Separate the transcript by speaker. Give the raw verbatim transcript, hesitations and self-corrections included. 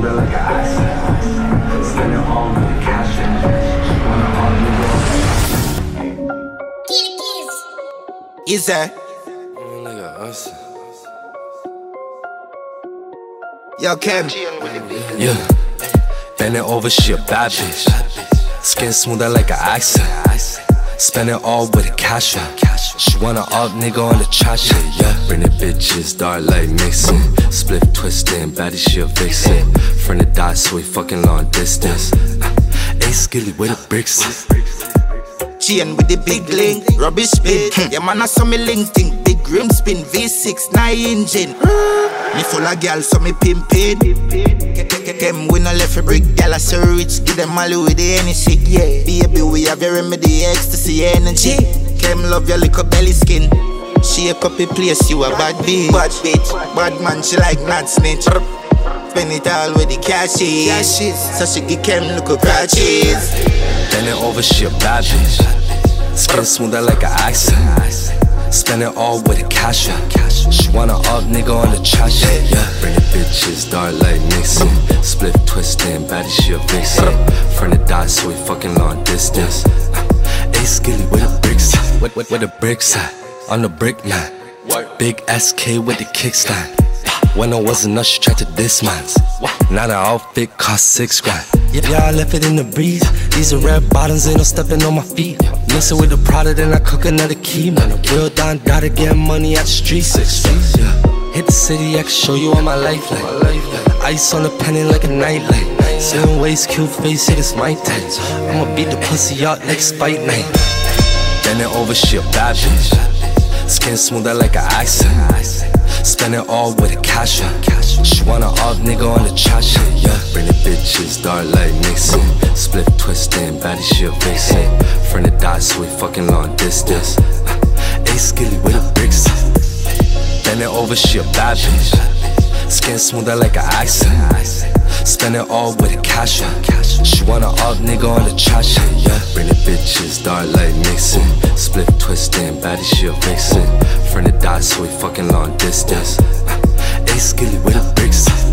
Speaker 1: smoother like an accent. Spend it all with the cash. She wanna argue.
Speaker 2: Is that? Yo, Kim.
Speaker 3: Yeah, bend it over, she a bad bitch. Skin smoother like an accent. Spend it all with a cash out. She want an alt nigga on the trash shit, yeah. Bring the bitches, dark light mixing. Split twisting, baddie she a vixen. Friend of die, so we fucking long distance. Ain't skilly with the bricks.
Speaker 2: Chain with the big link, rubbish bin. Yeah man, I saw me link thing. Big rim spin, V six, nine engine. Me full of gal, so me pimpin'. Them we no left a brick, gal I so rich. Give them all with the energy, yeah. Baby, we have your remedy, ecstasy, energy. Kem love your little belly skin. She a copy place, you a bad bitch. Bad bitch, bad man, she like not snitch. Spend it all with the cashes. So she give Kem look crutches.
Speaker 3: Bend it over, she a bad bitch. Skin smoother like an accent. Spend it all with a cash out. She want an alt nigga on the trash, yeah. Bring the bitches, dark light mixing. Split twisting, baddie she a vixen. Friend of die, so we fucking long distance. Ain't skilly with the bricks. Where, where, where the bricks at? On the brick man. Big S K with the kickstand. When I wasn't enough, she tried to diss mines. Now the outfit cost six grand. Yeah, I left it in the breeze. These are red bottoms, ain't no stepping on my feet. Mixing with the Prada, then I cook another key. Man, a real Don Dada getting money at the streets. Yeah. Hit the city, I can show you all my lifeline. Ice on the pennon like a nightlight. Seven ways, cute face, hit it's my time. I'ma beat the pussy out like Spite Night. Bend it over, she a bad bitch. Skin smoother like an accent. Spend it all with a cash out. She want an alt nigga on the trash shit, yeah. Bring the bitches, dark light mixing. Split twisting, baddie she a vixen. Friend of die, so we fucking long distance. Ain't skilly with the bricks. Bend it over, she a bad bitch. Skin smoother like an accent. Spend it all with a cash out. She want an alt nigga on the trash shit, yeah. Bring the bitches, dark light mixing. Split twisting, baddie she a vixen. Friend of die, so we fucking long distance. Ain't skilly with the bricks.